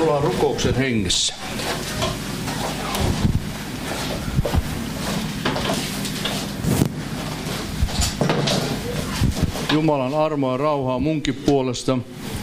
Ollaan rukouksen hengessä. Jumalan armoa ja rauhaa munkin puolesta.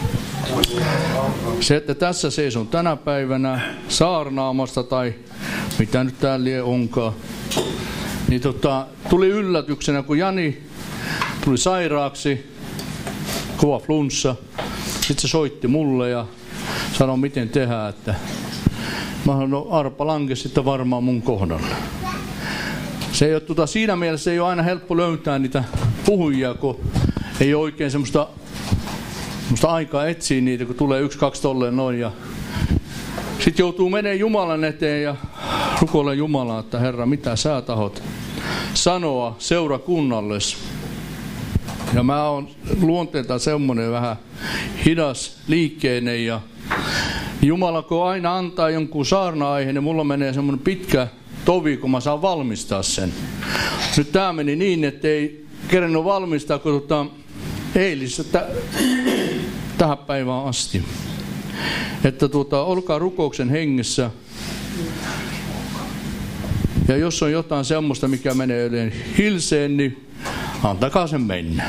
Se, että tässä seison tänä päivänä saarnaamasta tai mitä nyt täällä onkaan, niin tuli yllätyksenä, kun Jani tuli sairaaksi, kova flunssa. Sitten se soitti mulle ja sanoi, miten tehdään, että mä sanoin, no arpa lankesi sitten varmaan mun kohdalla. Se ei ole, siinä mielessä ei ole aina helppo löytää niitä puhujia, kun ei ole oikein semmoista aikaa etsiä niitä, kun tulee 1, 2 tolleen noin. Ja sitten joutuu menemään Jumalan eteen ja rukoilee Jumalaa, että Herra, mitä sä tahot sanoa seurakunnalles. Ja mä oon luonteeltaan semmoinen vähän hidas liikkeinen ja Jumala kun aina antaa jonkun saarna-aiheen, niin mulla menee semmoinen pitkä tovi, kun mä saan valmistaa sen. Nyt tää meni niin, että ei kerennyt valmistaa, kun eilisestä tähän päivään asti. Että olkaa rukouksen hengessä. Ja jos on jotain semmoista, mikä menee yleen hilseen, niin antakaa sen mennä.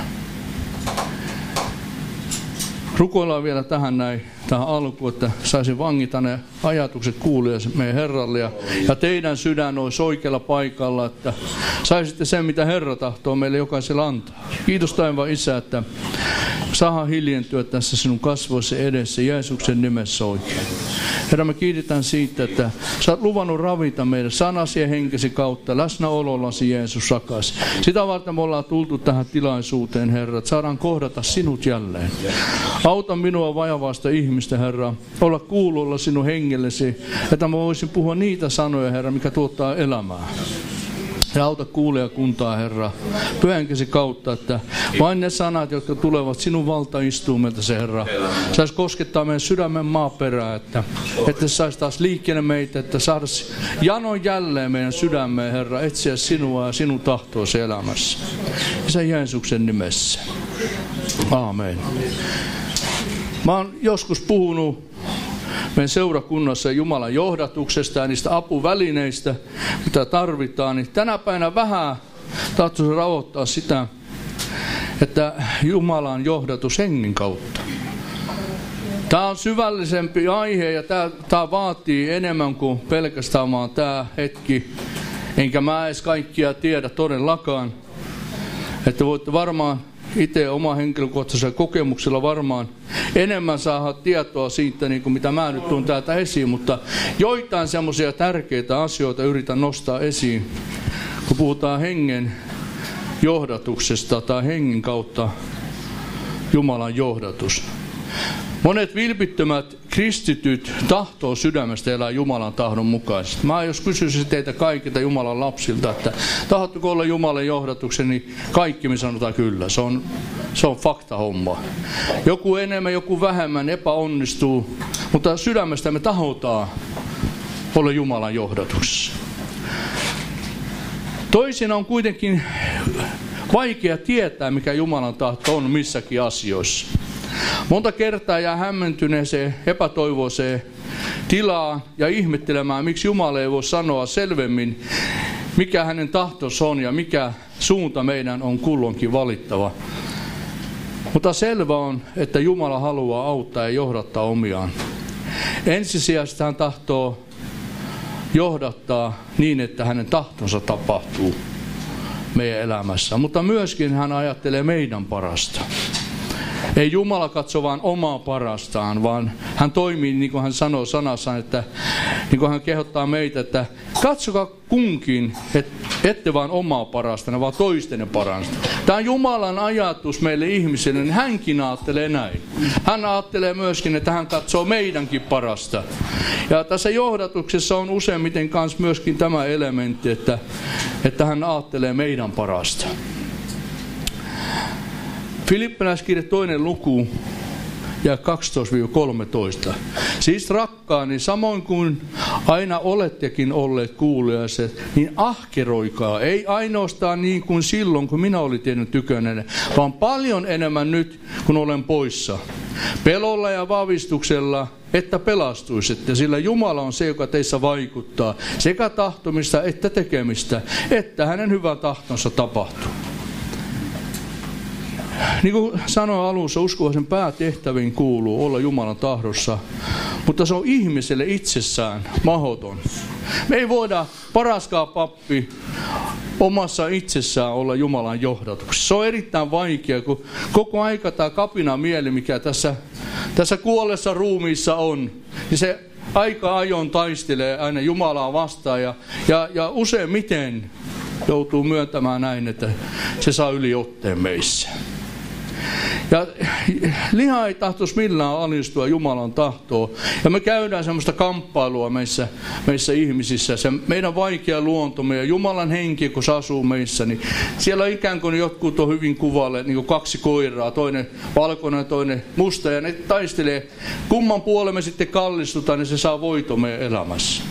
Rukoillaan vielä tähän alkuun, että saisin vangita ne ajatukset kuulia meidän Herralle ja teidän sydän olisi oikealla paikalla, että saisitte sen, mitä Herra tahtoo meille jokaiselle antaa. Kiitos taivaan Isä, että saadaan hiljentyä tässä sinun kasvoissa edessä Jeesuksen nimessä oikein. Herra, me kiitetään siitä, että sä oot luvannut ravita meidän sanasi ja henkesi kautta läsnäolollasi Jeesus rakas. Sitä varten me ollaan tultu tähän tilaisuuteen, Herra, että saadaan kohdata sinut jälleen. Auta minua vajavaista ihmistä, Herra, olla kuulolla sinun hengellesi, että mä voisin puhua niitä sanoja, Herra, mikä tuottaa elämää. Ja auta kuulijakuntaa, Herra, pyhänkesi kautta, että vain ne sanat, jotka tulevat sinun valtaistuumelta, se Herra, saisi koskettaa meidän sydämen maaperää, että se saisi taas liikkeelle meitä, että saataisiin janon jälleen meidän sydämeen, Herra, etsiä sinua ja sinun tahtoasi elämässä. Isä Jeesuksen nimessä. Aamen. Mä oon joskus puhunut meidän seurakunnassa Jumalan johdatuksesta ja niistä apuvälineistä, mitä tarvitaan, niin tänä päivänä vähän tahtoisi rauhoittaa sitä, että Jumalan johdatus hengen kautta. Tämä on syvällisempi aihe ja tämä vaatii enemmän kuin pelkästään vaan tämä hetki. Enkä mä edes kaikkia tiedä todellakaan, että voitte varmaan itse oma henkilökohtaisella kokemuksella varmaan enemmän saada tietoa siitä, niin kuin mitä mä nyt tuun täältä esiin, mutta joitain semmoisia tärkeitä asioita yritän nostaa esiin, kun puhutaan hengen johdatuksesta tai hengen kautta Jumalan johdatus. Monet vilpittömät kristityt tahtoo sydämestä elää Jumalan tahdon mukaisesti. Mä jos kysyisin teitä kaikilta Jumalan lapsilta, että tahdotko olla Jumalan johdatuksen, niin kaikki me sanotaan kyllä. Se on faktahomma. Joku enemmän, joku vähemmän epäonnistuu, mutta sydämestä me tahotaan olla Jumalan johdatuksessa. Toisin on kuitenkin vaikea tietää, mikä Jumalan tahto on missäkin asioissa. Monta kertaa jää hämmentyneeseen, epätoivoiseen tilaan ja ihmettelemään, miksi Jumala ei voi sanoa selvemmin, mikä hänen tahtonsa on ja mikä suunta meidän on kulloinkin valittava. Mutta selvä on, että Jumala haluaa auttaa ja johdattaa omiaan. Ensisijaisesti hän tahtoo johdattaa niin, että hänen tahtonsa tapahtuu meidän elämässä, mutta myöskin hän ajattelee meidän parasta. Ei Jumala katso vaan omaa parastaan, vaan hän toimii niin kuin hän sanoo sanassaan, että niin kuin hän kehottaa meitä, että katsokaa kunkin, ette vaan omaa parastana, vaan toistenne parasta. Tämä on Jumalan ajatus meille ihmisille, niin hänkin ajattelee näin. Hän ajattelee myöskin, että hän katsoo meidänkin parasta. Ja tässä johdatuksessa on useimmiten kanssa myöskin tämä elementti, että hän ajattelee meidän parasta. Filippiläiskirja 2. luku ja 12-13. Siis rakkaani, samoin kuin aina olettekin olleet kuuliaiset, niin ahkeroikaa, ei ainoastaan niin kuin silloin, kun minä olin teidän tykönänne, vaan paljon enemmän nyt, kun olen poissa. Pelolla ja vavistuksella että pelastuisitte, sillä Jumala on se, joka teissä vaikuttaa, sekä tahtomista että tekemistä, että hänen hyvä tahtonsa tapahtuu. Niin kuin sanoin alussa, uskovaisen päätehtäviin kuuluu olla Jumalan tahdossa, mutta se on ihmiselle itsessään mahdoton. Me ei voida paraskaan pappi omassa itsessään olla Jumalan johdatuksessa. Se on erittäin vaikea, kun koko aika tämä kapina mieli, mikä tässä kuollessa ruumiissa on, niin se aika ajoin taistelee aina Jumalaa vastaan ja useimmiten joutuu myöntämään näin, että se saa yliotteen meissä. Ja liha ei tahtoisi millään alistua Jumalan tahtoon. Ja me käydään semmoista kamppailua meissä ihmisissä. Se meidän vaikea luonto, meidän Jumalan henki, kun se asuu meissä, niin siellä ikään kuin jotkut on hyvin kuvalle, niin kuin kaksi koiraa, toinen valkoinen ja toinen musta. Ja ne taistelee, kumman puolelle me sitten kallistutaan, niin se saa voiton meidän elämässä.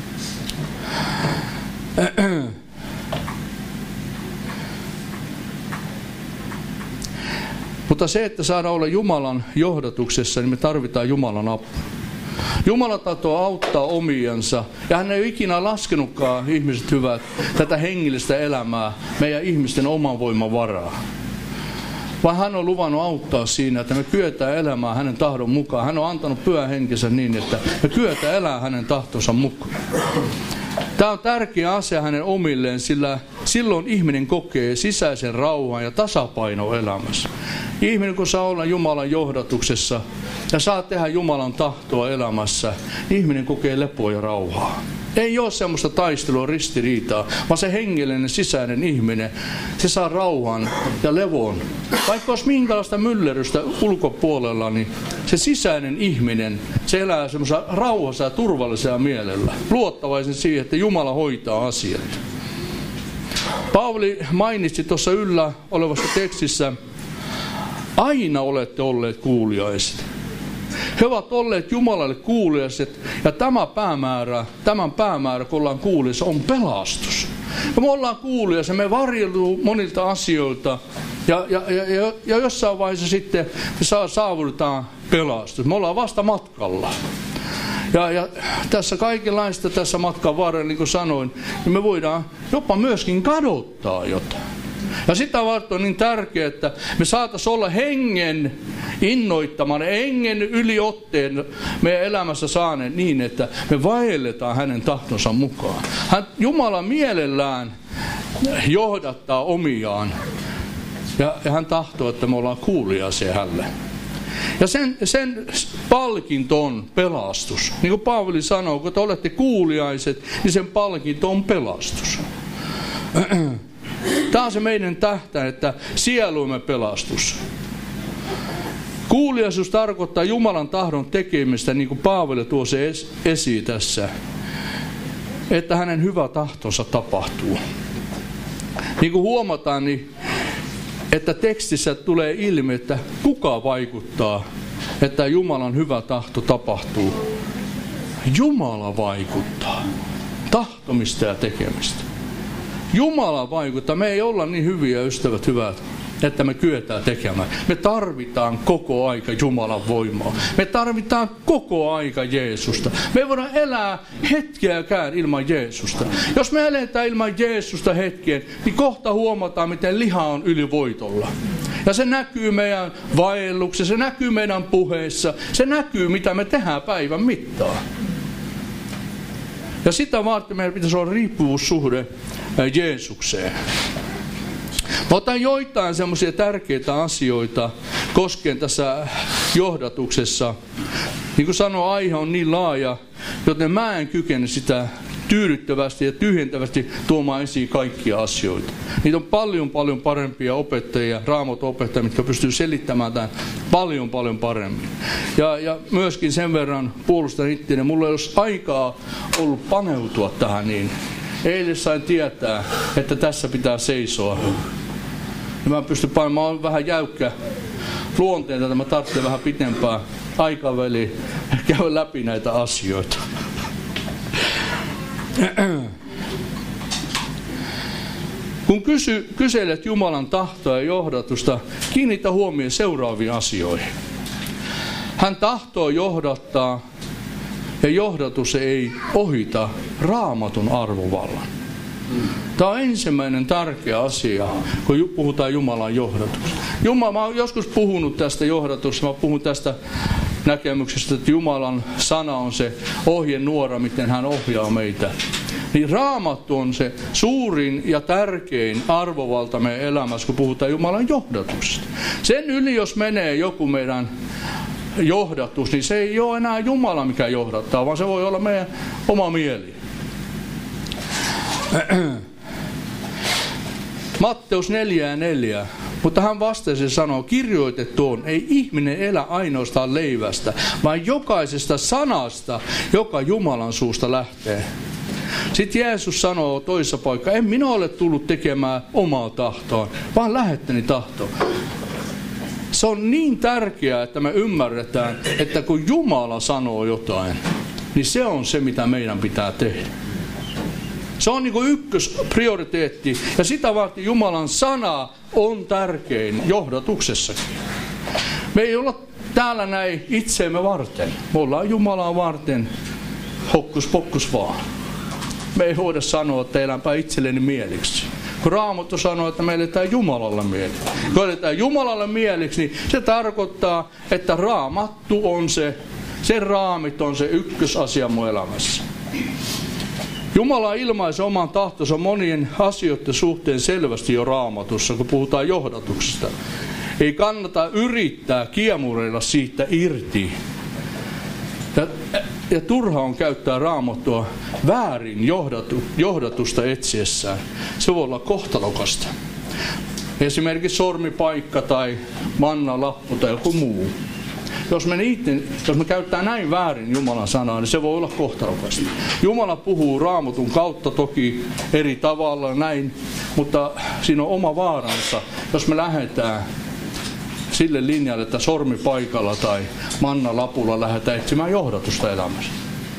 Mutta se, että saadaan olla Jumalan johdatuksessa, niin me tarvitaan Jumalan apua. Jumala tahtoo auttaa omiansa, ja hän ei ole ikinä laskenutkaan, ihmiset hyvät, tätä hengellistä elämää meidän ihmisten oman voiman varaa. Vaan hän on luvannut auttaa siinä, että me kyetään elämään hänen tahdon mukaan. Hän on antanut pyhän henkensä niin, että me kyetään elämään hänen tahtonsa mukaan. Tämä on tärkeä asia hänen omilleen, sillä silloin ihminen kokee sisäisen rauhan ja tasapainon elämässä. Ihminen, kun saa olla Jumalan johdatuksessa ja saa tehdä Jumalan tahtoa elämässä, ihminen kokee lepoa ja rauhaa. Ei ole semmoista taistelua, ristiriitaa, vaan se hengellinen sisäinen ihminen, se saa rauhan ja levon. Vaikka olisi minkälaista myllerrystä ulkopuolella, niin se sisäinen ihminen, se elää semmoisessa rauhassa ja turvallisella mielellä, luottavaisen siihen, että Jumala hoitaa asiat. Paavali mainitsi tuossa yllä olevassa tekstissä, aina olette olleet kuuliaiset. He ovat olleet Jumalalle kuuliaiset, ja tämän päämäärä, kun ollaan kuuliaisia, on pelastus. Ja me ollaan kuuliaisia, me varjeltuu monilta asioilta, ja jossain vaiheessa sitten me saavutetaan pelastus. Me ollaan vasta matkalla. Ja tässä kaikenlaista tässä matkan varrella, niin kuin sanoin, niin me voidaan jopa myöskin kadottaa jotain. Ja sitä varten on niin tärkeää, että me saataisiin olla hengen innoittamaan, hengen yliotteen meidän elämässä saaneen niin, että me vaelletaan hänen tahtonsa mukaan. Jumala mielellään johdattaa omiaan ja hän tahtoo, että me ollaan kuuliaisia hänelle. Ja sen palkinto on pelastus. Niin kuin Paavali sanoo, kun te olette kuuliaiset, niin sen palkinto on pelastus. Tämä on se meidän tähtäin, että sieluimme pelastus. Kuuliaisuus tarkoittaa Jumalan tahdon tekemistä, niin kuin Paavali tuo se esiin tässä, että hänen hyvä tahtonsa tapahtuu. Niin kuin huomataan, niin, että tekstissä tulee ilmi, että kuka vaikuttaa, että Jumalan hyvä tahto tapahtuu. Jumala vaikuttaa tahtomista ja tekemistä. Jumala vaikuttaa. Me ei olla niin hyviä, ystävät hyvät, että me kyetään tekemään. Me tarvitaan koko aika Jumalan voimaa. Me tarvitaan koko aika Jeesusta. Me voidaan elää hetkeäkään ilman Jeesusta. Jos me eletään ilman Jeesusta hetken, niin kohta huomataan, miten liha on ylivoitolla. Ja se näkyy meidän vaelluksessa, se näkyy meidän puheissa, se näkyy, mitä me tehdään päivän mittaan. Ja sitä varten meidän pitäisi olla riippuvuussuhde Jeesukseen. Mä otan joitain semmoisia tärkeitä asioita koskien tässä johdatuksessa. Niin kuin sanoin, aihe on niin laaja, joten mä en kykene sitä tyydyttävästi ja tyhjentävästi tuomaan esiin kaikkia asioita. Niitä on paljon parempia opettajia, Raamatun-opettajia, mitkä pystyy selittämään tämän paljon paremmin. Ja myöskin sen verran puolustan itseäni, mulla ei olisi aikaa ollut paneutua tähän niin. Eilen sain tietää, että tässä pitää seisoa. Ja mä pystyn painamaan, mä oon vähän jäykkä luonteelta, että mä tarvitsen vähän pitempää aikaväliä käydä läpi näitä asioita. Kun kyselet Jumalan tahtoa ja johdatusta, kiinnitä huomioon seuraaviin asioihin. Hän tahtoo johdattaa ja johdatus ei ohita Raamatun arvovallan. Tämä on ensimmäinen tärkeä asia, kun puhutaan Jumalan johdatuksesta. Mä oon joskus puhunut tästä johdatuksesta, mä puhun tästä näkemyksestä, että Jumalan sana on se ohjenuora, miten hän ohjaa meitä. Niin Raamattu on se suurin ja tärkein arvovalta meidän elämässä, kun puhutaan Jumalan johdatuksesta. Sen yli, jos menee joku meidän johdatus, niin se ei ole enää Jumala, mikä johdattaa, vaan se voi olla meidän oma mieli. Matteus 4:4. Mutta hän vastasi ja sanoo, kirjoitettu on, ei ihminen elä ainoastaan leivästä, vaan jokaisesta sanasta, joka Jumalan suusta lähtee. Sitten Jeesus sanoo toisessa paikassa, en minä ole tullut tekemään omaa tahtoa, vaan lähettäni tahtoa. Se on niin tärkeää, että me ymmärretään, että kun Jumala sanoo jotain, niin se on se, mitä meidän pitää tehdä. Se on niin kuin ykkösprioriteetti, ja sitä varten Jumalan sana on tärkein johdatuksessakin. Me ei olla täällä näin itseemme varten. Me ollaan Jumalaa varten, hokkus pokkus vaan. Me ei voida sanoa, että elänpä itselleni mieliksi. Kun Raamattu sanoo, että me eletään Jumalalle mieliksi. Kun eletään Jumalalle mieliksi, niin se tarkoittaa, että Raamattu on sen raamit on se ykkösasia mun elämässä. Jumala ilmaisi oman tahtonsa monien asioiden suhteen selvästi jo Raamatussa, kun puhutaan johdatuksesta. Ei kannata yrittää kiemureilla siitä irti. Ja turha on käyttää Raamattua väärin johdatusta etsiessään. Se voi olla kohtalokasta. Esimerkiksi sormipaikka tai mannalappu tai joku muu. Jos me käyttää näin väärin Jumalan sanaa, niin se voi olla kohtalokasta. Jumala puhuu Raamatun kautta toki eri tavalla näin, mutta siinä on oma vaaransa, jos me lähdetään sille linjalle, että sormipaikalla tai mannalapulla lähdetään etsimään johdatusta elämässä.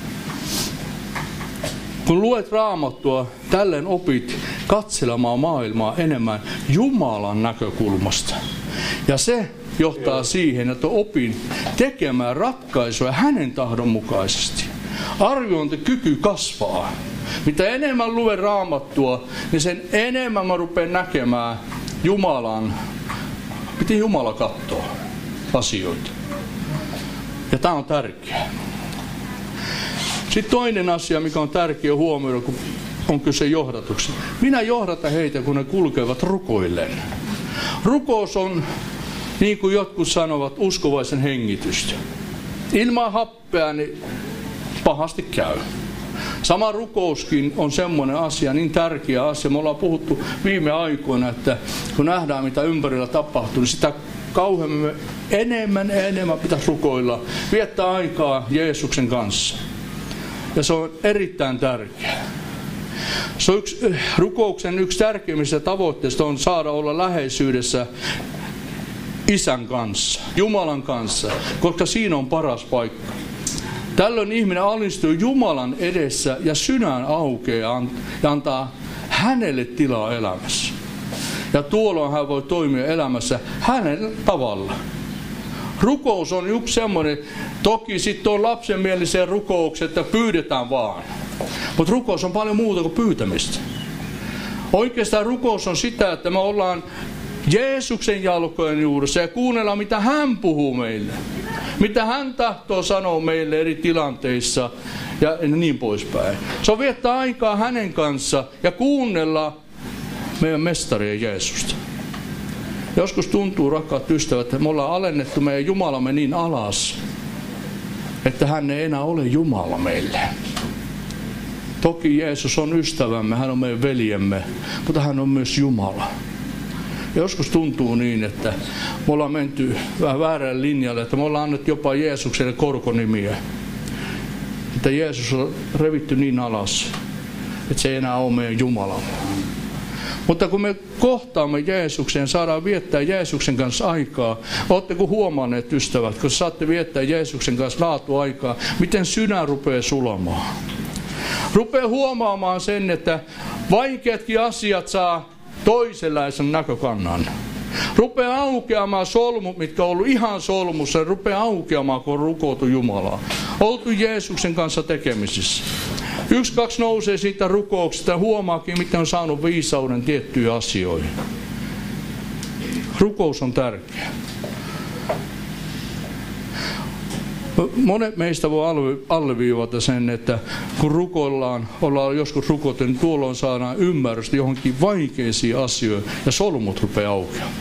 Kun luet Raamattua, tälleen opit katselemaan maailmaa enemmän Jumalan näkökulmasta. Ja se johtaa siihen, että opin tekemään ratkaisuja hänen tahdon mukaisesti. Arviointikyky kasvaa. Mitä enemmän luen Raamattua, niin sen enemmän mä rupean näkemään miten Jumala katsoo asioita. Ja tämä on tärkeää. Sitten toinen asia, mikä on tärkeä huomioida, kun on kyse johdatuksesta. Minä johdatan heitä, kun ne kulkevat rukoillen. Rukous on, niin kuin jotkut sanovat, uskovaisen hengitystä. Ilman happea niin pahasti käy. Sama rukouskin on semmoinen asia, niin tärkeä asia. Me ollaan puhuttu viime aikoina, että kun nähdään mitä ympärillä tapahtuu, niin sitä kauemmin enemmän pitäisi rukoilla, viettää aikaa Jeesuksen kanssa. Ja se on erittäin tärkeää. Se on rukouksen yksi tärkeimmistä tavoitteista on saada olla läheisyydessä Isän kanssa, Jumalan kanssa, koska siinä on paras paikka. Tällöin ihminen alistuu Jumalan edessä ja sydän aukeaa ja antaa hänelle tilaa elämässä. Ja tuolloin hän voi toimia elämässä hänen tavalla. Rukous on yksi semmoinen, toki sitten on lapsenmieliseen rukoukset, että pyydetään vaan. Mutta rukous on paljon muuta kuin pyytämistä. Oikeastaan rukous on sitä, että me ollaan Jeesuksen jalkojen juuressa ja kuunnellaan mitä hän puhuu meille. Mitä hän tahtoo sanoa meille eri tilanteissa ja niin poispäin. Se on viettää aikaa hänen kanssa ja kuunnella meidän mestarien Jeesusta. Joskus tuntuu, rakkaat ystävät, että me ollaan alennettu meidän Jumalamme niin alas, että hän ei enää ole Jumala meille. Toki Jeesus on ystävämme, hän on meidän veljemme, mutta hän on myös Jumala. Joskus tuntuu niin, että me ollaan menty vähän väärälle linjalle, että me ollaan annettu jopa Jeesukselle korkonimiä. Että Jeesus on revitty niin alas, että se ei enää ole meidän Jumala. Mutta kun me kohtaamme Jeesuksen, saadaan viettää Jeesuksen kanssa aikaa. Oletteko huomanneet, ystävät, kun saatte viettää Jeesuksen kanssa laatuaikaa, miten sydän rupeaa sulamaan. Rupeaa huomaamaan sen, että vaikeatkin asiat saa toisenlaisen näkökannan. Rupeaa aukeamaan solmut, mitkä on ollut ihan solmussa, rupeaa aukeamaan, kun on rukoutu Jumalaa. oltu Jeesuksen kanssa tekemisissä. 1-2 nousee siitä rukouksesta ja huomaakin, miten on saanut viisauden tiettyihin asioihin. Rukous on tärkeä. Monet meistä voi alleviivata sen, että kun ollaan joskus rukoiltu, niin tuolloin saadaan ymmärrystä johonkin vaikeisiin asioihin ja solmut rupeaa aukeamaan.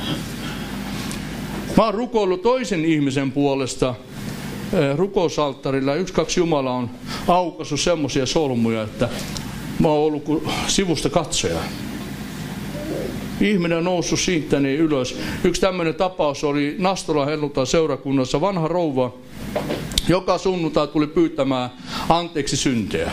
Mä oon rukoillut toisen ihmisen puolesta rukousalttarilla. 1-2 Jumala on aukaissut semmoisia solmuja, että mä oon ollut kuin sivusta katsoja. Ihminen on noussut siitä niin ylös. Yksi tämmöinen tapaus oli Nastolan helluntai-seurakunnassa. Vanha rouva, joka sunnuntai tuli pyytämään anteeksi syntejä.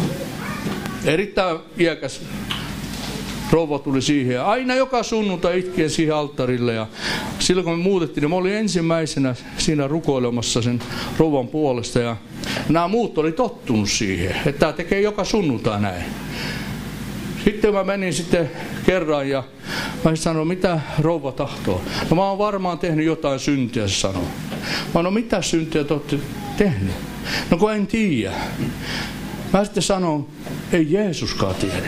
Erittäin iäkäs rouva tuli siihen. Ja aina joka sunnuntai itkien siihen alttarille. Ja silloin kun me muutettiin, niin mä olin ensimmäisenä siinä rukoilemassa sen rouvan puolesta. Ja nämä muut oli tottunut siihen, että tämä tekee joka sunnuntai näin. Sitten mä menin kerran ja mä sanoin, mitä rouva tahtoo. No mä oon varmaan tehnyt jotain syntiä, se sanoi. Mä no mitä syntiä te olette tehnyt? No kun en tiedä. Mä sitten sanon, ei Jeesuskaan tiedä.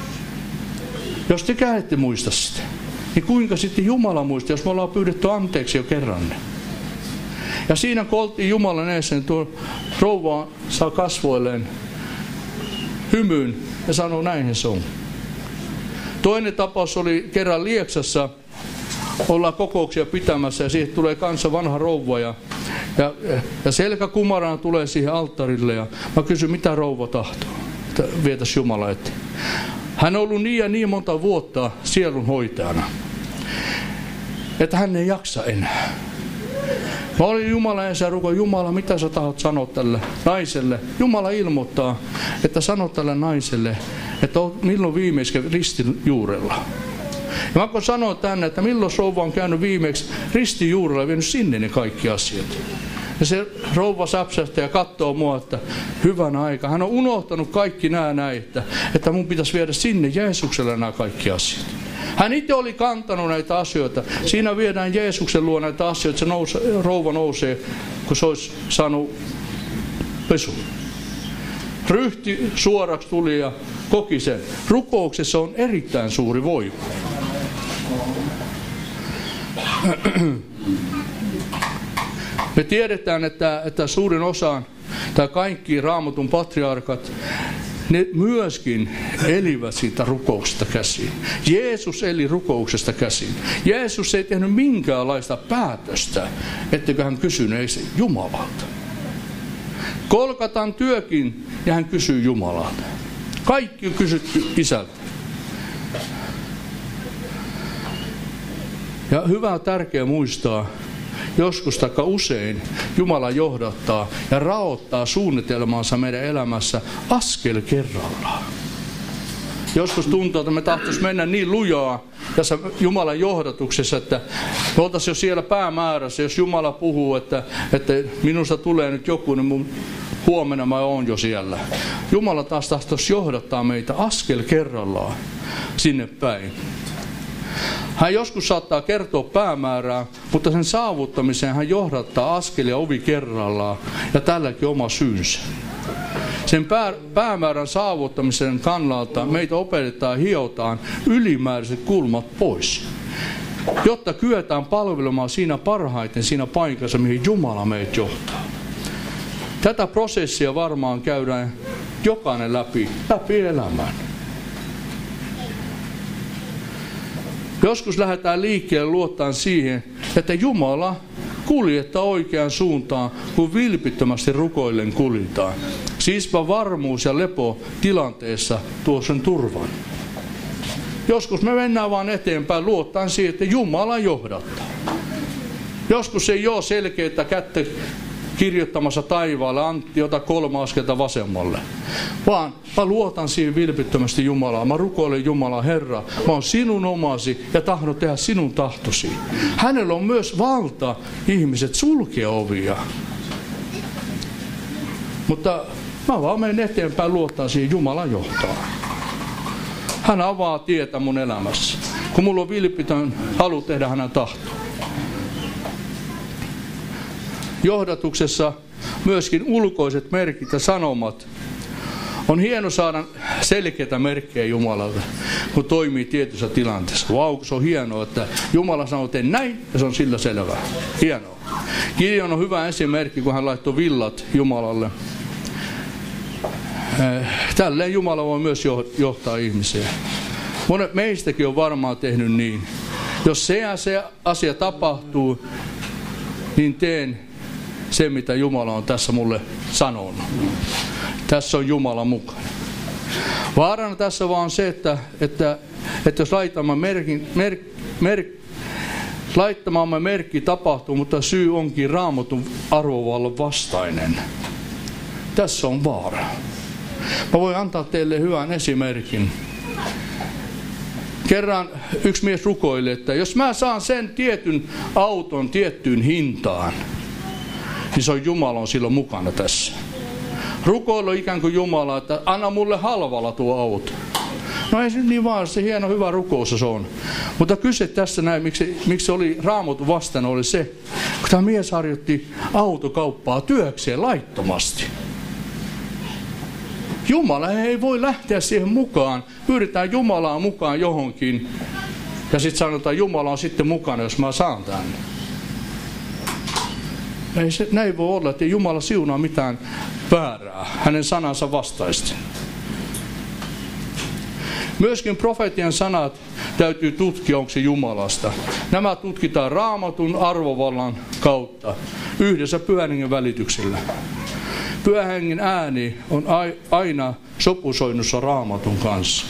Jos te ette muista sitä, niin kuinka sitten Jumala muistaa, jos me ollaan pyydetty anteeksi jo kerran? Ja siinä kun oltiin Jumalan edessä, niin tuo rouva saa kasvoilleen hymyyn ja sanoo, näinhän se on. Toinen tapaus oli kerran Lieksassa, ollaan kokouksia pitämässä ja siihen tulee kanssa vanha rouva ja selkä kumarana tulee siihen alttarille ja mä kysyn, mitä rouva tahtoo, että vietäisi Jumala eteen. Hän on ollut niin ja niin monta vuotta sielunhoitajana, että hän ei jaksa enää. Mä olin Jumalan edessä ja rukoin, Jumala, mitä sä tahdot sanoa tälle naiselle? Jumala ilmoittaa, että sano tälle naiselle, että milloin viimeksi ristin juurella. Ja mä kun sanoin tänne, että milloin rouva on käynyt viimeksi ristin juurella ja vienyt sinne ne kaikki asiat. Ja se rouva säpsähtää ja katsoo mua, että hyvän aika. Hän on unohtanut kaikki näin, että mun pitäisi viedä sinne Jeesukselle nämä kaikki asiat. Hän itse oli kantanut näitä asioita. Siinä viedään Jeesuksen luo näitä asioita, että rouva nousee, kun se olisi saanut pesun. Ryhti suoraksi tuli ja koki sen. Rukouksessa on erittäin suuri voima. Me tiedetään, että suurin osa tai kaikki Raamatun patriarkat, ne myöskin elivät siitä rukouksesta käsin. Jeesus eli rukouksesta käsin. Jeesus ei tehnyt minkäänlaista päätöstä, etteikö hän kysynyt Jumalalta. Golgatan työkin, ja hän kysyy Jumalalta. Kaikki on kysytty Isältä. Ja hyvä on tärkeää muistaa, joskus taikka usein Jumala johdattaa ja raottaa suunnitelmaansa meidän elämässä askel kerrallaan. Joskus tuntuu, että me tahtoisimme mennä niin lujaa tässä Jumalan johdatuksessa, että me oltaisiin jo siellä päämäärässä, jos Jumala puhuu, että minusta tulee nyt joku, niin huomenna mä oon jo siellä. Jumala taas tahtoisi johdattaa meitä askel kerrallaan sinne päin. Hän joskus saattaa kertoa päämäärää, mutta sen saavuttamiseen hän johdattaa askelia ovi kerrallaan ja tälläkin oma syynsä. Sen päämäärän saavuttamisen kannalta meitä opetetaan ja hiotaan ylimääräiset kulmat pois, jotta kyetään palvelemaan siinä parhaiten siinä paikassa, mihin Jumala meitä johtaa. Tätä prosessia varmaan käydään jokainen läpi elämän. Joskus lähdetään liikkeelle luottaen siihen, että Jumala kuljettaa oikeaan suuntaan, kun vilpittömästi rukoillen kuljetaan. Siispä varmuus ja lepo tilanteessa tuo sen turvan. Joskus me mennään vaan eteenpäin luottaen siihen, että Jumala johdattaa. Joskus ei ole selkeää kättä kirjoittamassa taivaalle, Antti, ota 3 askelta vasemmalle. Vaan mä luotan siihen vilpittömästi Jumalaa. Mä rukoilen Jumalaa, Herra, mä oon sinun omasi ja tahdon tehdä sinun tahtosi. Hänellä on myös valta ihmiset sulkea ovia. Mutta mä vaan menen eteenpäin luottaa siihen, Jumala johtaa. Hän avaa tietä mun elämässä, kun mulla on vilpitön halu tehdä hänen tahtoa. Johdatuksessa myöskin ulkoiset merkit ja sanomat. On hieno saada selkeitä merkkejä Jumalalta, kun toimii tietyssä tilanteessa. Vau, se on hienoa, että Jumala sanoo, että näin, ja se on sillä selvä. Hienoa. Gideon on hyvä esimerkki, kun hän laittoi villat Jumalalle. Tälleen Jumala voi myös johtaa ihmisiä. Monet meistäkin on varmaan tehnyt niin. Jos se asia tapahtuu, niin teen se, mitä Jumala on tässä mulle sanonut. Tässä on Jumala mukana. Vaarana tässä vaan se, että jos laittamamme merkki tapahtuu, mutta syy onkin Raamatun arvovallan vastainen. Tässä on vaara. Mä voin antaa teille hyvän esimerkin. Kerran yksi mies rukoili, että jos mä saan sen tietyn auton tiettyyn hintaan, niin se on Jumala on silloin mukana tässä. Rukoilu ikään kuin Jumala, että anna mulle halvalla tuo auto. No ei se niin vaan, se hieno hyvä rukous se on. Mutta kyse tässä näin, miksi oli Raamatun vastainen, oli se, kun tämä mies harjoitti autokauppaa työkseen laittomasti. Jumala ei voi lähteä siihen mukaan. Pyydetään Jumalaa mukaan johonkin. Ja sitten sanotaan, Jumala on sitten mukana, jos mä saan tänne. Ei se, näin voi olla, että Jumala siunaa mitään väärää. Hänen sanansa vastaisesti. Myöskin profetian sanat täytyy tutkia, onko se Jumalasta. Nämä tutkitaan Raamatun arvovallan kautta. Yhdessä Pyhän Hengen välityksellä. Pyhän Hengen ääni on aina sopusoinnussa Raamatun kanssa.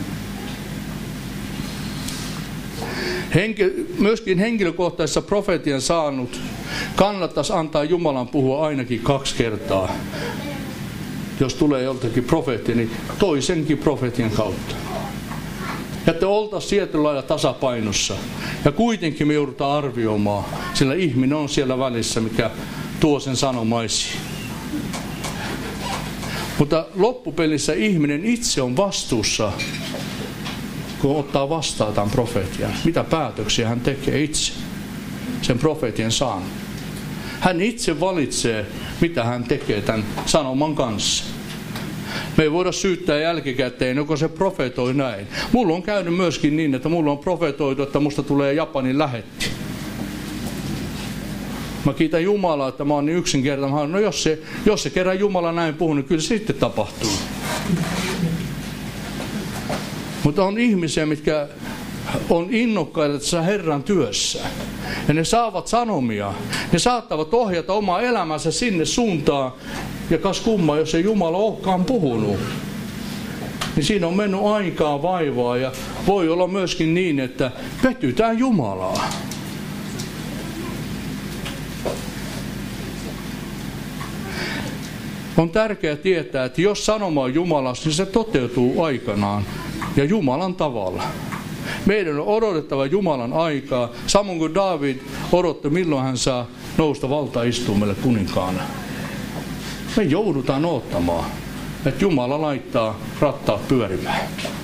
Myöskin henkilökohtaisessa profetian saanut kannattaisi antaa Jumalan puhua ainakin 2 kertaa. Jos tulee joltakin profeetti, niin toisenkin profetian kautta. Ja että oltaisiin tietyllä lailla tasapainossa. Ja kuitenkin me joudutaan arvioimaan, sillä ihminen on siellä välissä, mikä tuo sen sanomaisiin. Mutta loppupelissä ihminen itse on vastuussa, kun ottaa vastaan tämän profetian. Mitä päätöksiä hän tekee itse, sen profetian saanut. Hän itse valitsee, mitä hän tekee tämän sanoman kanssa. Me ei voida syyttää jälkikäteen, joko se profetoi näin. Mulla on käynyt myöskin niin, että mulla on profetoitu, että musta tulee Japanin lähetti. Mä kiitän Jumalaa, että mä oon niin yksinkertainen. No jos se kerran Jumala näin puhuu, niin kyllä se sitten tapahtuu. Mutta on ihmisiä, mitkä on innokkaita tässä Herran työssä. Ja ne saavat sanomia. Ne saattavat ohjata omaa elämänsä sinne suuntaan. Ja kas kumma, jos ei Jumala olekaan puhunut. Niin siinä on mennyt aikaa vaivaa. Ja voi olla myöskin niin, että petytään Jumalaa. On tärkeää tietää, että jos sanoma on Jumalasta, niin se toteutuu aikanaan ja Jumalan tavalla. Meidän on odotettava Jumalan aikaa, samoin kuin Daavid odotti, milloin hän saa nousta valtaistuimelle kuninkaana. Me joudutaan odottamaan, että Jumala laittaa rattaat pyörimään.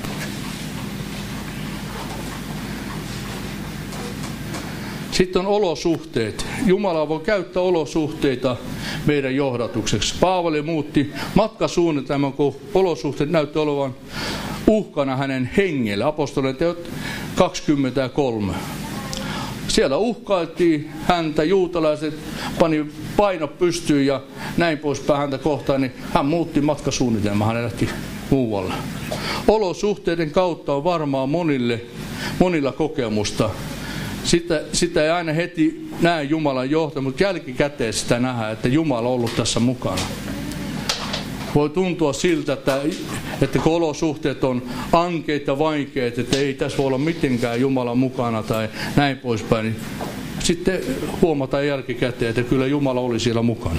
Sitten on olosuhteet. Jumala voi käyttää olosuhteita meidän johdatukseksi. Paavali muutti matkasuunnitelman, kun olosuhteet näytti olevan uhkana hänen hengelle. Apostolien teot 23. Siellä uhkailtiin häntä, juutalaiset pani painot pystyyn ja näin poispäin häntä kohtaan, niin hän muutti matkasuunnitelmaa, hän lähti muualle. Olosuhteiden kautta on varmaan monilla kokemusta. Sitä ei aina heti näe Jumalan johto, mutta jälkikäteen sitä nähdään, että Jumala on ollut tässä mukana. Voi tuntua siltä, että kun olosuhteet on ankeita ja vaikeita, että ei tässä voi olla mitenkään Jumalan mukana tai näin poispäin, niin sitten huomataan jälkikäteen, että kyllä Jumala oli siellä mukana.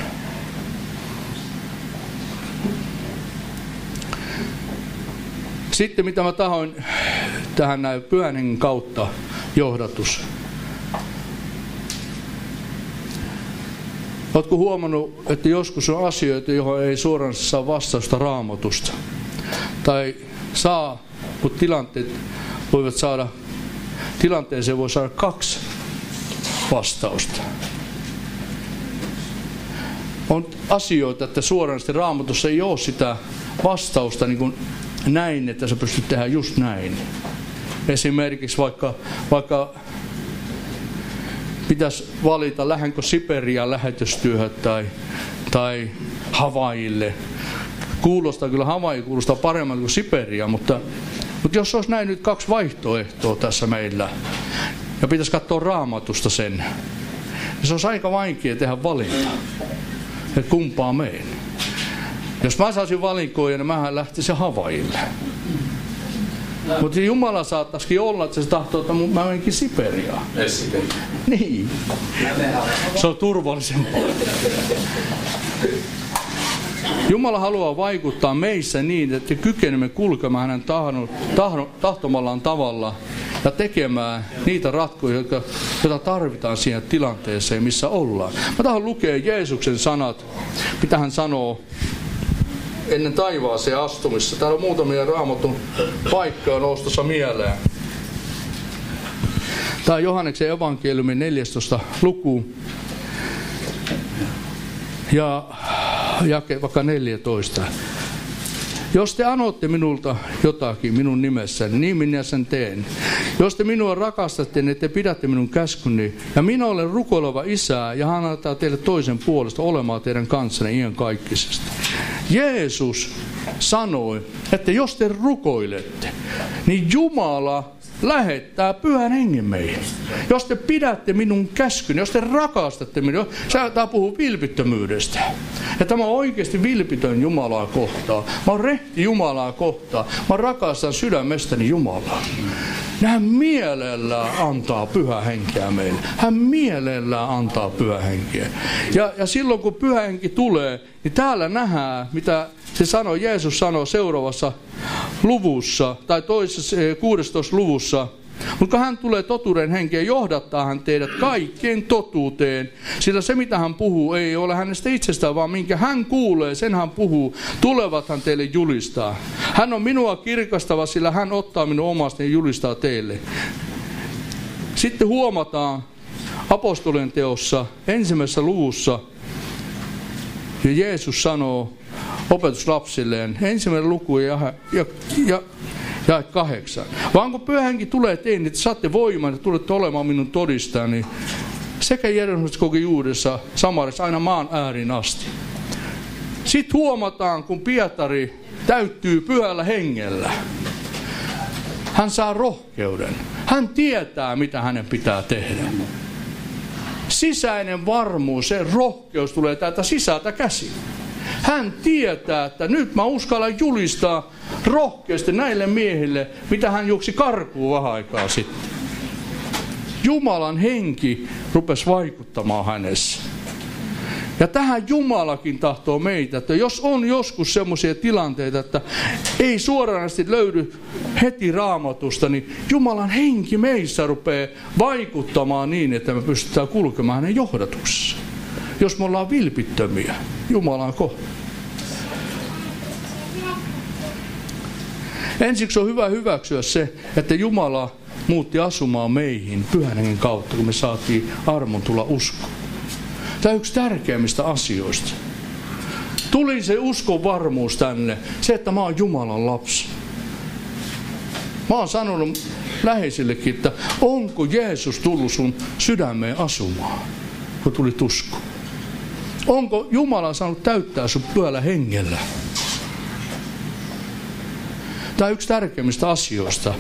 Sitten mitä mä tahoin tähän näin Pyhän Hengen kautta johdatus. Oletko huomannut, että joskus on asioita, johon ei suoraan saa vastausta Raamatusta? Tai saa, mutta tilanteet voivat saada, tilanteeseen voi saada 2 vastausta. on asioita, että suoranaisesti Raamatussa ei ole sitä vastausta niin kuin näin, että sä pystyt tehdä just näin. Esimerkiksi vaikka pitäisi valita, lähdenkö Siperiaan lähetystyöhön tai Havaille. Kyllä Havaii kuulostaa paremmin kuin Siperia, mutta jos olisi näin nyt 2 vaihtoehtoa tässä meillä, ja pitäisi katsoa Raamatusta sen, niin se olisi aika vaikea tehdä valinta, että kumpaa meen. Jos mä saisin valikoida, niin mähän lähtisin Havaille. Mutta Jumala saattaisikin olla, että se tahtoo, että mä menenkin Siperiaan. Niin. Se on turvallisempaa. Jumala haluaa vaikuttaa meissä niin, että kykenemme kulkemaan hänen tahtomallaan tavalla ja tekemään niitä ratkoja, joita tarvitaan siihen tilanteeseen, missä ollaan. Mä tahdon lukea Jeesuksen sanat, mitä hän sanoo ennen taivaaseen astumissa. Täällä on muutamia Raamatun paikkoja noustossa mieleen. Tämä on Johanneksen evankeliumin 14. luku. Ja jake vaikka 14. Jos te anotte minulta jotakin minun nimessäni, niin minä sen teen. Jos te minua rakastatte, niin te pidätte minun käskyni. Ja minä olen rukoileva Isää, ja hän antaa teille toisen puolesta olemaan teidän kanssanne iankaikkisesti. Jeesus sanoi, että jos te rukoilette, niin Jumala lähettää Pyhän Hengen meihin. Jos te pidätte minun käskyni, jos te rakastatte minua, tämä puhuu vilpittömyydestä. Ja tämä on oikeasti vilpitön Jumalaa kohtaan. Mä oon rehti Jumalaa kohtaan. Mä rakastan sydämestäni Jumalaa. Hän mielellään antaa Pyhä Henkeä meille. Hän mielellään antaa Pyhä Henkeä. Ja silloin kun Pyhä Henki tulee, niin täällä nähdään, mitä se sanoo, Jeesus sanoo seuraavassa luvussa, tai toisessa 16. luvussa. Mutta kun hän tulee totuuden henkeen, johdattaa hän teidät kaikkeen totuuteen. Sillä se, mitä hän puhuu, ei ole hänestä itsestään, vaan minkä hän kuulee, sen hän puhuu. Tulevat hän teille julistaa. Hän on minua kirkastava, sillä hän ottaa minun omasta ja julistaa teille. Sitten huomataan apostolien teossa 1. luvussa, ja Jeesus sanoo opetuslapsilleen, 1. luku ja 8. Vaan kun Pyhä Henki tulee teihin, että saatte voiman ja tulette olemaan minun todistajani sekä Jerusalemissa koko Juudessa, Samariassa aina maan ääriin asti. Sitten huomataan, kun Pietari täyttyy Pyhällä Hengellä. Hän saa rohkeuden. Hän tietää, mitä hänen pitää tehdä. Sisäinen varmuus, se rohkeus tulee täältä sisältä käsin. Hän tietää, että nyt mä uskallan julistaa rohkeasti näille miehille, mitä hän juoksi karkuun vähän aikaa sitten. Jumalan henki rupesi vaikuttamaan hänessä. Ja tähän Jumalakin tahtoo meitä, että jos on joskus semmoisia tilanteita, että ei suoranaisesti löydy heti Raamatusta, niin Jumalan henki meissä rupeaa vaikuttamaan niin, että me pystytään kulkemaan hänen johdatuksessa. Jos me ollaan vilpittömiä Jumalan kohtaan. Ensiksi on hyvä hyväksyä se, että Jumala muutti asumaan meihin Pyhän Hengen kautta, kun me saatiin armon tulla uskoon. Tämä on yksi tärkeimmistä asioista. Tuli se uskon varmuus tänne, se, että mä oon Jumalan lapsi. Mä oon sanonut läheisillekin, että onko Jeesus tullut sun sydämeen asumaan, kun tuli usko? Onko Jumala saanut täyttää sun Pyhällä Hengellä? Tämä on yksi tärkeimmistä asioista.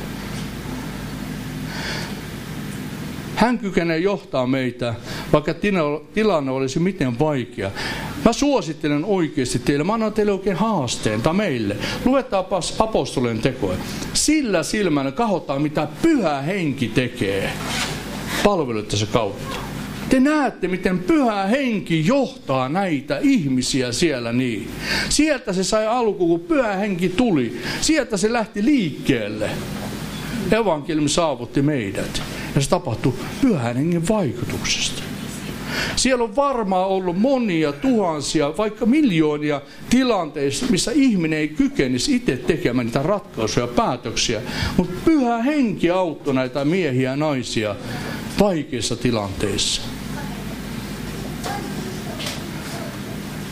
Hän kykenee johtaa meitä, vaikka tilanne olisi miten vaikea. Mä suosittelen oikeasti teille, mä annan teille oikein haasteen, tai meille. Luetaapas apostolien tekoja. Sillä silmällä katsotaan, mitä Pyhä Henki tekee palveluittensa kautta. Te näette, miten Pyhä Henki johtaa näitä ihmisiä siellä niin. Sieltä se sai alku, kun Pyhä Henki tuli. Sieltä se lähti liikkeelle. Evankeliumi saavutti meidät. Ja se tapahtui Pyhän Hengen vaikutuksesta. Siellä on varmaan ollut monia tuhansia, vaikka miljoonia tilanteissa, missä ihminen ei kykenisi itse tekemään niitä ratkaisuja ja päätöksiä. Mutta Pyhä Henki auttoi näitä miehiä ja naisia vaikeissa tilanteissa.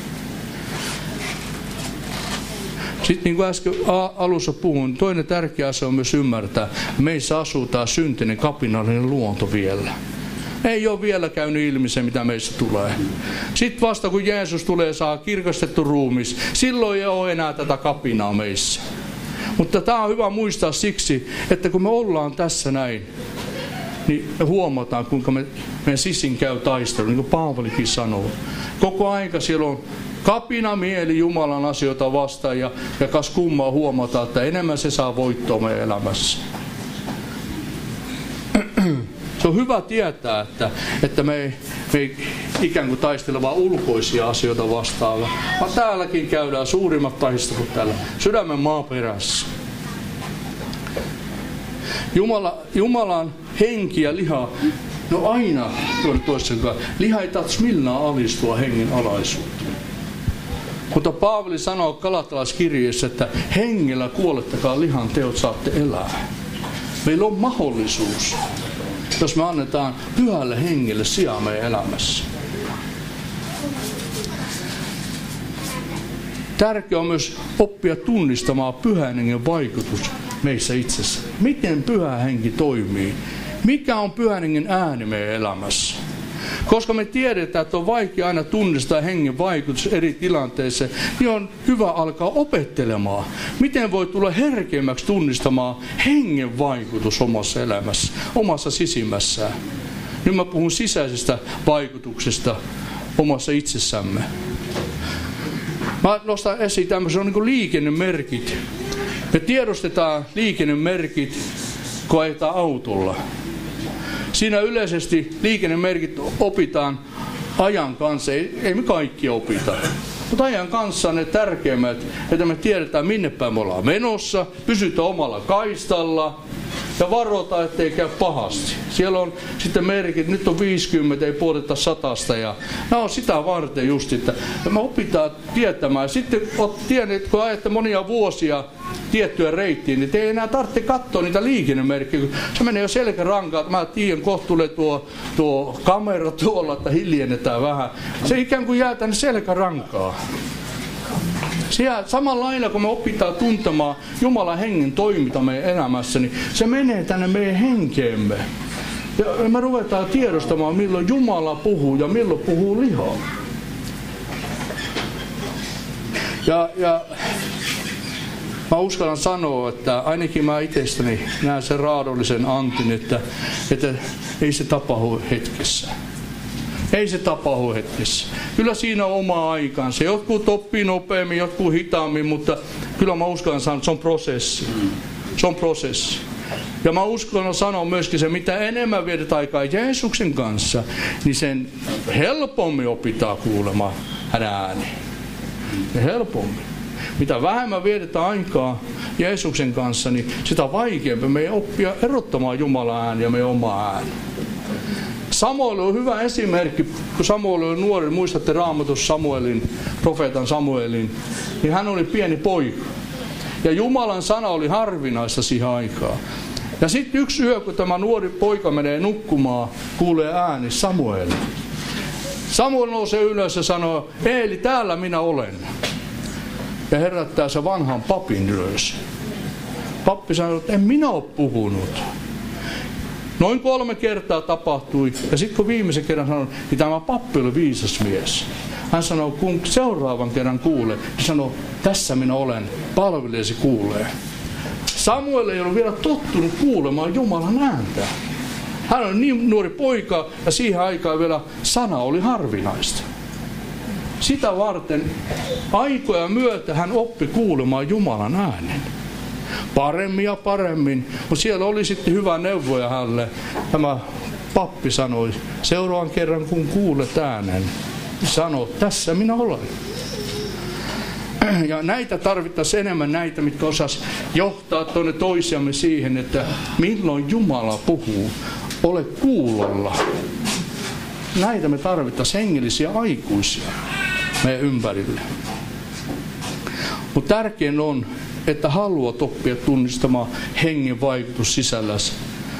Sitten niin kuin äsken alussa puhuin, toinen tärkeä asia on myös ymmärtää, meissä asuu tämä syntinen kapinallinen luonto vielä. Ei ole vielä käynyt ilmi se, mitä meissä tulee. Sitten vasta kun Jeesus tulee, saa kirkastettu ruumis, silloin ei ole enää tätä kapinaa meissä. Mutta tämä on hyvä muistaa siksi, että kun me ollaan tässä näin, niin me huomataan, kuinka meidän sisin käy taistelu, niin kuin Paavalikin sanoo. Koko aika siellä on kapina mieli Jumalan asioita vastaan ja kas kummaa huomataan, että enemmän se saa voittoa meidän elämässä. Se on hyvä tietää, että me ei ikään kuin taistele vaan ulkoisia asioita vastaan, vaan täälläkin käydään suurimmat taistelut täällä sydämen maaperässä. Jumalan henki ja liha, no aina toisenkaan, liha ei tahtoisi millään alistua hengen alaisuuteen. Mutta Paavali sanoo Galatalaiskirjeessä, että hengellä kuolettakaa lihan teot saatte elää. Meillä on mahdollisuus, jos me annetaan pyhälle hengelle sijaa meidän elämässä. Tärkeää on myös oppia tunnistamaan pyhän hengen vaikutus meissä itsessä. Miten pyhä henki toimii? Mikä on pyhän hengen ääni meidän elämässä? Koska me tiedetään, että on vaikea aina tunnistaa hengen vaikutus eri tilanteissa, niin on hyvä alkaa opettelemaan. Miten voi tulla herkemmäksi tunnistamaan hengen vaikutus omassa elämässä, omassa sisimmässään. Nyt mä puhun sisäisestä vaikutuksesta omassa itsessämme. Mä nostan esiin tämmöisen, on niin kuin liikennemerkit. Me tiedostetaan liikennemerkit, kun ajetaan autolla. Siinä yleisesti liikennemerkit opitaan ajan kanssa, ei me kaikki opita. Mutta ajan kanssa on ne tärkeimmät, että me tiedetään minne päin me ollaan menossa, pysytään omalla kaistalla ja varotaan, ettei käy pahasti. Siellä on sitten merkit, nyt on 50, ei puoleta 100 ja nämä on sitä varten just, että me opitaan tietämään. Sitten tiedän, että kun ajatte monia vuosia tiettyä reittiä, niin te ei enää tarvitse katsoa niitä liikennemerkkejä. Se menee jo selkärankaan, että mä tiedän, kohta tulee tuo kamera tuolla, että hiljennetään vähän. Se ikään kuin jää tänne selkärankaan. Samalla lailla, kun me opitaan tuntemaan Jumalan hengen toiminta meidän elämässä, niin se menee tänne meidän henkeemme. Ja me ruvetaan tiedostamaan, milloin Jumala puhuu ja milloin puhuu liha. Ja mä uskallan sanoa, että ainakin mä itsestäni näen sen raadollisen antin, että ei se tapahdu hetkessä. Ei se tapahdu hetkessä. Kyllä siinä on oma aikansa. Jotkut oppii nopeammin, jotkut hitaammin, mutta kyllä mä uskallan sanoa, että se on prosessi. Se on prosessi. Ja mä uskallan sanoa myöskin se, mitä enemmän viedät aikaa Jeesuksen kanssa, niin sen helpommin opitaan kuulemaan hänen ääni. Ja helpommin. Mitä vähemmän viedetään aikaa Jeesuksen kanssa, niin sitä vaikeampi meidän oppia erottamaan Jumalan ääni ja meidän oma ääni. Samuel on hyvä esimerkki, kun Samuel oli nuori, muistatte Raamatussa Samuelin, profeetan Samuelin, niin hän oli pieni poika. Ja Jumalan sana oli harvinaista siihen aikaan. Ja sitten yksi yö, kun tämä nuori poika menee nukkumaan, kuulee ääni Samuel. Samuel nousee ylös ja sanoo, Eeli, täällä minä olen. Ja herättää se vanhan papin ylös. Pappi sanoi, että en minä ole puhunut. Noin 3 kertaa tapahtui, ja sitten kun viimeisen kerran sanoin, niin tämä pappi oli viisas mies. Hän sanoi, kun seuraavan kerran kuulee, niin sanoi, tässä minä olen, palvelijasi kuulee. Samuel ei ollut vielä tottunut kuulemaan Jumalan ääntä. Hän oli niin nuori poika, ja siihen aikaan vielä sana oli harvinaista. Sitä varten aikoja myötä hän oppi kuulemaan Jumalan äänen. Paremmin ja paremmin, mutta siellä oli sitten hyvä neuvoja hänelle. Tämä pappi sanoi, seuraavan kerran kun kuulet äänen, sano, tässä minä olen. Ja näitä tarvittaisiin enemmän, näitä, mitkä osas johtaa tuonne toisiamme siihen, että milloin Jumala puhuu, ole kuulolla. Näitä me tarvittaisiin hengellisiä aikuisia meidän ympärille. Mutta tärkein on, että haluat oppia tunnistamaan hengen vaikutus sisälläsi.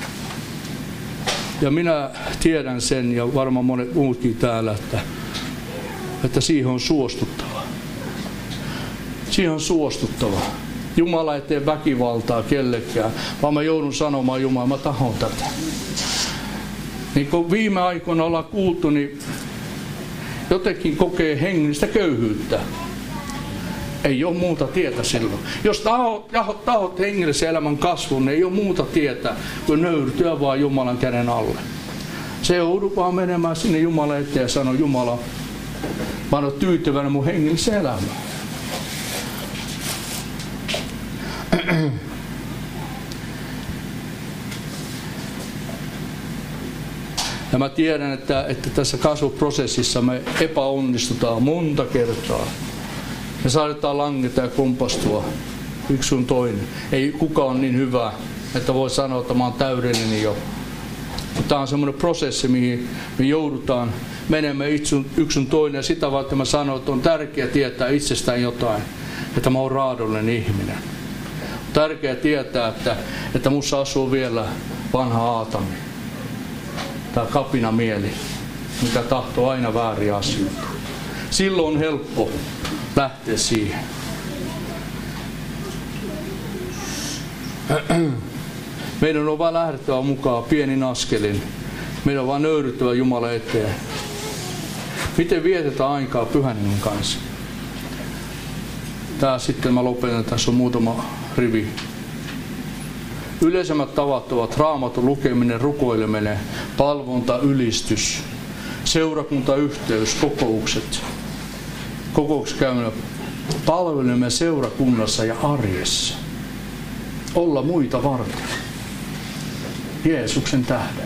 Ja minä tiedän sen, ja varmaan monet muutkin täällä, että siihen on suostuttava. Siihen on suostuttava. Jumala ei tee väkivaltaa kellekään, vaan mä joudun sanomaan Jumala, mä tahon tätä. Niin kun viime aikoina ollaan kuultu, niin jotenkin kokee hengellistä köyhyyttä. Ei ole muuta tietä silloin. Jos tahot hengellisen elämän kasvun, niin ei ole muuta tietä kuin nöyrtyä vaan Jumalan käden alle. Se joudut vaan menemään sinne Jumalan eteen ja sanoo, Jumala, mä oon tyytyväinen mun hengelliseen elämään. Ja mä tiedän, että tässä kasvuprosessissa me epäonnistutaan monta kertaa. Me saadetaan langeta ja kompastua yksi sun toinen. Ei kukaan ole niin hyvä, että voi sanoa, että mä oon täydellinen jo. Mutta tämä on semmoinen prosessi, mihin me joudutaan menemään yksi sun toinen. Ja sitä varten mä sanon, että on tärkeää tietää itsestään jotain, että mä oon raadollinen ihminen. On tärkeää tietää, että musta asuu vielä vanha Aatami. Tämä kapina mieli, mikä tahtoo aina vääriä asioita. Silloin on helppo lähteä siihen. Meidän on vain lähdettävä mukaan pienin askelin. Meidän on vain nöyryttävä Jumala eteen. Miten vietetään aikaa Pyhän Hengen kanssa? Tää sitten mä lopetan, tässä on muutama rivi. Yleisemmät tavat ovat Raamatun lukeminen, rukoileminen, palvonta, ylistys, seurakuntayhteys, kokoukset. Kokouksessa käyminen, palvelemme seurakunnassa ja arjessa. Olla muita varten. Jeesuksen tähden.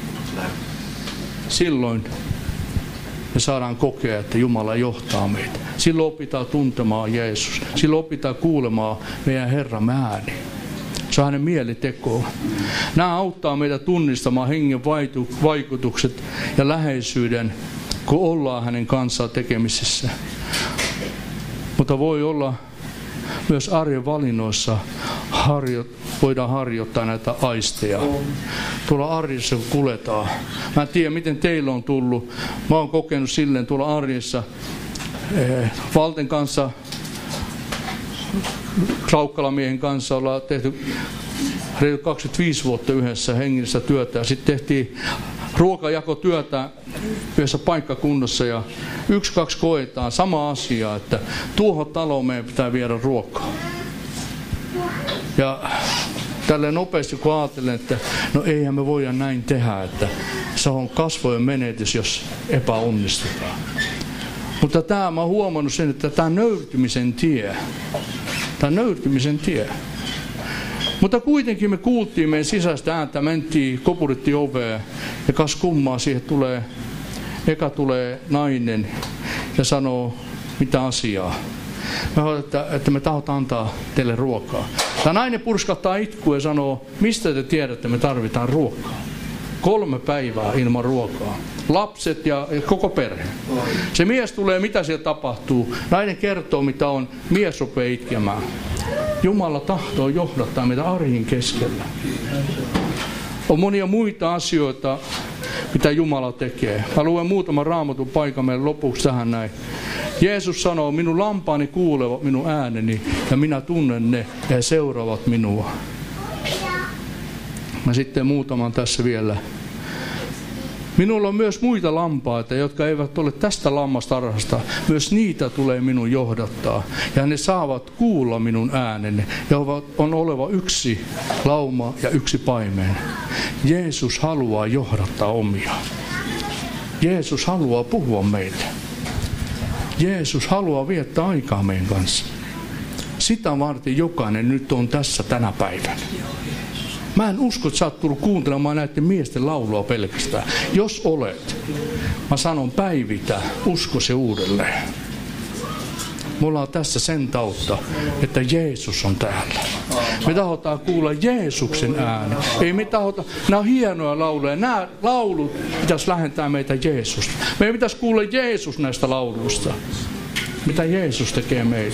Silloin me saadaan kokea, että Jumala johtaa meitä. Silloin opitaan tuntemaan Jeesus. Silloin opitaan kuulemaan meidän Herramme ääni. Se on hänen mielitekoon. Nämä auttaa meitä tunnistamaan hengen vaikutukset ja läheisyyden, kun ollaan hänen kanssaan tekemisissä. Mutta voi olla myös arjen valinnoissa voidaan harjoittaa näitä aisteja. Tuolla arjessa kun kuljetaan. Mä en tiedä miten teillä on tullut. Mä oon kokenut silleen tuolla arjessa Valten kanssa, Klaukkala-miehen kanssa ollaan tehty 25 vuotta yhdessä hengellistä työtä. Ja sitten tehtiin ruokajakotyötä yhdessä paikkakunnassa ja 1-2 koetaan sama asia, että tuohon taloon meidän pitää viedä ruokaa. Ja tälleen nopeasti kun ajattelen, että no eihän me voida näin tehdä, että se on kasvojen menetys, jos epäonnistutaan. Mutta tämä mä oon huomannut sen, että tämä on nöyrtymisen tie. Tämä on nöyrtymisen tie. Mutta kuitenkin me kuultiin meidän sisäistä ääntä, mentiin, kopurittiin oveen ja kas kummaa siihen tulee nainen ja sanoo mitä asiaa. Mä haluan, että me tahdotaan antaa teille ruokaa. Tämä nainen purskattaa itkua ja sanoo, mistä te tiedätte, me tarvitaan ruokaa. 3 päivää ilman ruokaa. Lapset ja koko perhe. Se mies tulee, mitä siellä tapahtuu. Nainen kertoo, mitä on. Mies rupeaa itkemään. Jumala tahtoo johdattaa meitä arjen keskellä. On monia muita asioita, mitä Jumala tekee. Mä luen muutaman Raamatun paikan meille lopuksi tähän näin. Jeesus sanoo, minun lampaani kuulevat minun ääneni ja minä tunnen ne ja he seuraavat minua. Mä sitten muutaman tässä vielä. Minulla on myös muita lampaita, jotka eivät ole tästä lammastarhasta. Myös niitä tulee minun johdattaa. Ja ne saavat kuulla minun ääneni. Ja on oleva yksi lauma ja yksi paimen. Jeesus haluaa johdattaa omia. Jeesus haluaa puhua meille. Jeesus haluaa viettää aikaa meidän kanssa. Sitä varten jokainen nyt on tässä tänä päivänä. Mä en usko, että sä oot tullut kuuntelemaan näiden miesten laulua pelkästään. Jos olet, mä sanon päivitä, usko se uudelleen. Me ollaan tässä sen tautta, että Jeesus on täällä. Me tahotaan kuulla Jeesuksen ääni. Ei me tahota, nämä on hienoja lauluja. Nämä laulut pitäisi lähentää meitä Jeesusta. Meidän pitäisi kuulla Jeesus näistä lauluista. Mitä Jeesus tekee meille.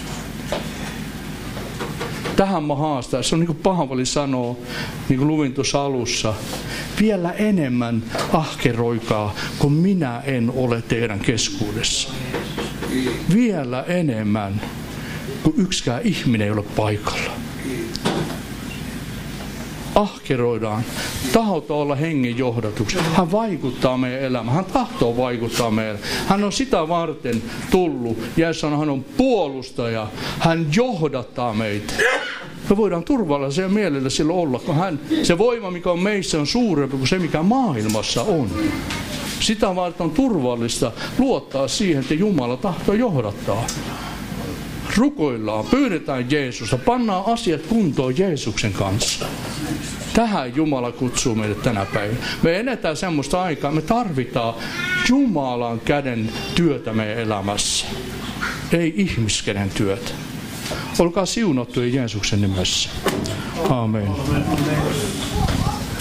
Tähän mä haastan. Se on niin kuin Paavali sanoo, niin kuin luvin tuossa alussa. Vielä enemmän ahkeroikaa, kun minä en ole teidän keskuudessa. Vielä enemmän. kun yksikään ihminen ei ole paikalla. Ahkeroidaan, tahotaan olla hengen johdatuksessa. Hän vaikuttaa meidän elämään, hän tahtoo vaikuttaa meidän. Hän on sitä varten tullut. Jeesus sanoi, hän on puolustaja, hän johdattaa meitä. Me voidaan turvallisella mielellä silloin olla, kun se voima, mikä on meissä, on suurempi kuin se, mikä maailmassa on. Sitä varten on turvallista luottaa siihen, että Jumala tahtoo johdattaa. Rukoillaan, pyydetään Jeesusta, pannaan asiat kuntoon Jeesuksen kanssa. Tähän Jumala kutsuu meidät tänä päivänä. Me eletään semmoista aikaa, me tarvitaan Jumalan käden työtä meidän elämässä. Ei ihmiskäden työtä. Olkaa siunattuja Jeesuksen nimessä. Amen.